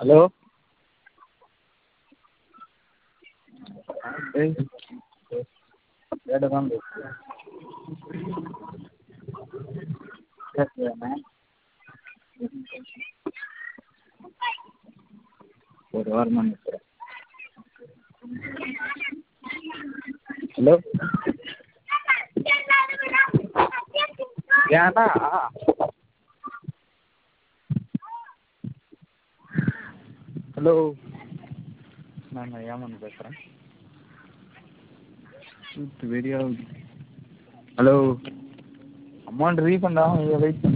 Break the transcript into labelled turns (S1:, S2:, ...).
S1: Hello கேட்டு தான் பேசுகிறேன் ஒரு வாரமாக நிற்கிறேன். ஹலோ ஏன்னா ஹலோ நான் ஏமாந்து பேசுகிறேன். வெரியாகுது. ஹலோ அமௌண்ட் ரீஃபண்ட் ஆகும், வெயிட் பண்ணு.